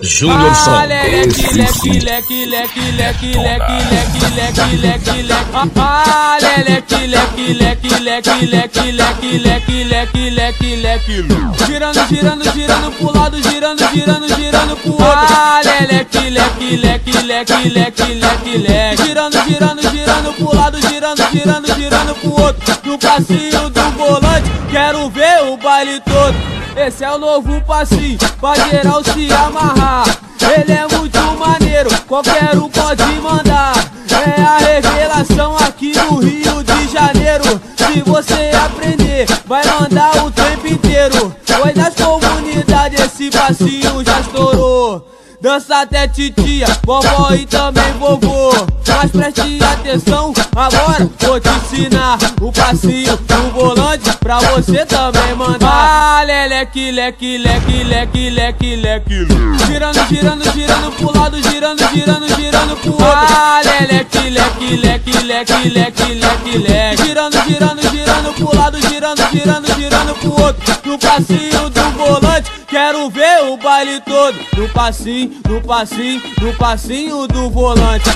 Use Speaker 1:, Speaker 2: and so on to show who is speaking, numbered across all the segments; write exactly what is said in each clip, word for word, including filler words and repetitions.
Speaker 1: Júnior Som.
Speaker 2: Ah, leque, leque, leque, leque, leque, leque, leque, leque, leque, leque. Ah, leque, leque, leque, leque, leque, leque, leque, leque, leque, leque. Girando, girando, girando pro lado, girando, girando, girando pro outro. Ah, leque, leque, leque, leque, leque, leque, leque. Girando, girando, girando pro lado, girando, girando, girando pro outro. No passinho do volante, quero ver o baile todo. Esse é o novo passinho, pra geral se amarrar. Ele é muito maneiro, qualquer um pode mandar. É a revelação aqui no Rio de Janeiro. Se você aprender, vai mandar o tempo inteiro. Foi nas comunidades, esse passinho já estourou. Dança até titia, vovó e também vovô. Mas preste atenção, agora vou te ensinar o passinho do volante pra você também mandar. Ah, leque, leque, leque, leque, leque, leque. Girando, girando, girando pro lado, girando, girando, girando pro outro. Ah, leque, leque, leque, leque, leque, leque, leque. Girando, girando, girando pro lado, girando, girando, girando pro outro. No passinho do volante, quero ver o baile todo. No passinho, no passinho, no passinho do volante.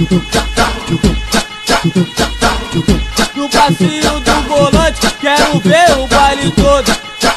Speaker 2: No passinho do volante, quero ver o baile todo.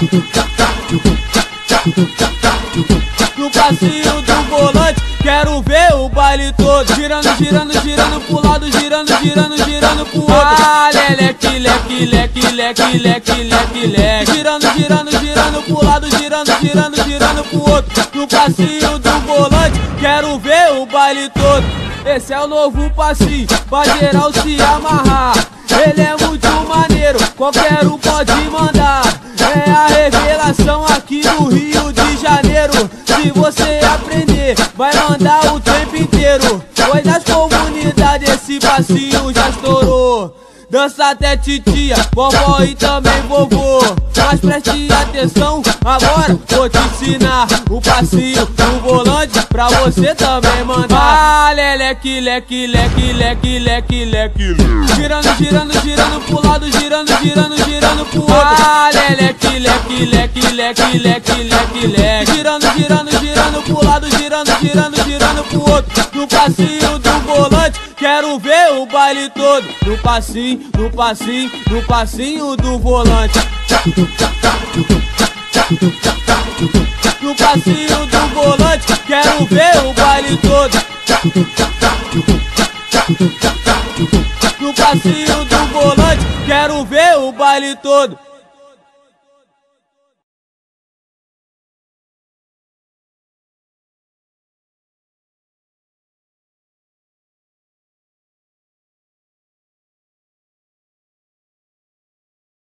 Speaker 2: No passinho do volante, quero ver o baile todo. Girando, girando, girando pro lado, girando, girando, girando pro outro. Ah, leque, leque, leque, leque, leque, leque, leque. Girando, girando, girando pro lado, girando, girando, girando pro outro. No passinho do volante, quero ver o baile todo. Esse é o novo passinho, pra geral se amarrar. Ele é muito maneiro, qualquer um pode mandar. É a revelação aqui no Rio de Janeiro. Se você aprender, vai mandar o tempo inteiro. Foi nas comunidades, esse passinho já estourou. Dança até titia, vovó e também vovô. Mas preste atenção, agora vou te ensinar o passinho do volante pra você também mandar. Ah, leque, leque, leque, leque, leque, leque. Girando, girando, girando pro lado, girando, girando, girando pro outro. Ah, leque, leque, leque, leque, leque, leque, leque. Girando, girando, girando pro lado, girando, girando, girando pro outro. No passinho do volante, quero ver o baile todo. No passinho, no passinho, no passinho do volante. No passinho do volante, quero ver o baile todo. No passinho do volante, quero ver o baile todo.